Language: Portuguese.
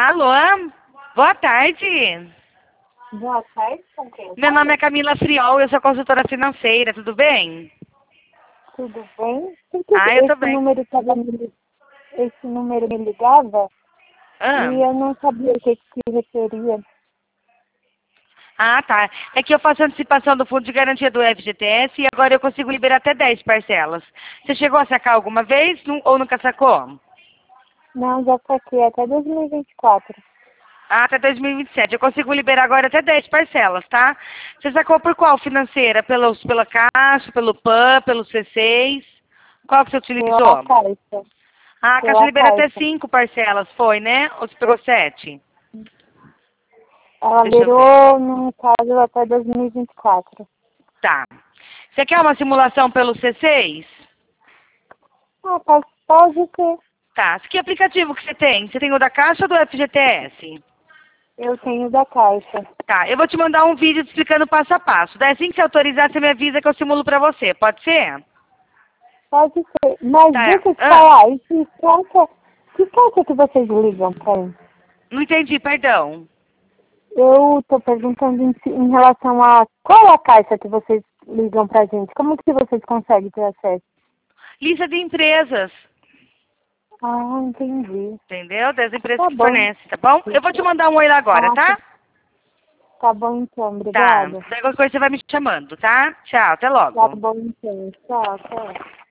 Alô? Boa tarde. Boa tarde, com quem? Meu nome é Camila Friol, eu sou consultora financeira, tudo bem? Tudo bem? Por que Ah, eu tô esse bem. número esse número me ligava Ah, e eu não sabia o que se referia. tá. É que eu faço antecipação do fundo de garantia do FGTS e agora eu consigo liberar até 10 parcelas. Você chegou a sacar alguma vez ou nunca sacou? Não, já saquei até 2024. Ah, até 2027. Eu consigo liberar agora até 10 parcelas, tá? Você sacou por qual financeira? Pela Caixa, pelo PAN, pelo C6? Qual que você Pela utilizou? Caixa. Ah, a Caixa Pela libera até Caixa. 5 parcelas, foi, né? Ou você pegou 7? Ela Deixa eu ver. virou, no caso, até 2024. Tá. Você quer uma simulação pelo C6? Ah, pode ser. Tá. Que aplicativo que você tem? Você tem o da Caixa ou do FGTS? Eu tenho da Caixa. Tá. Eu vou te mandar um vídeo explicando passo a passo. Daí assim que você autorizar, você me avisa que eu simulo pra você. Pode ser? Pode ser. Mas Tá. deixa eu te Ah, falar, e que caixa que vocês ligam pra mim? não entendi, perdão. Eu estou perguntando em relação a qual a caixa que vocês ligam pra gente. Como que vocês conseguem ter acesso? Lista de empresas. Ah, entendi. Entendeu? Das empresas Tá que bom. fornecem, tá bom? Eu vou te mandar um oi lá agora, Ah, tá? tá bom então. Tá. Obrigada. Daí qualquer coisa você vai me chamando, tá? Tchau, até Tá logo. bom então. Tchau, tchau.